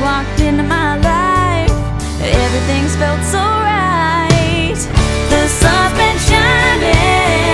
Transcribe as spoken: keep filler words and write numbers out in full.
walked into my life, everything's felt so right. The sun's been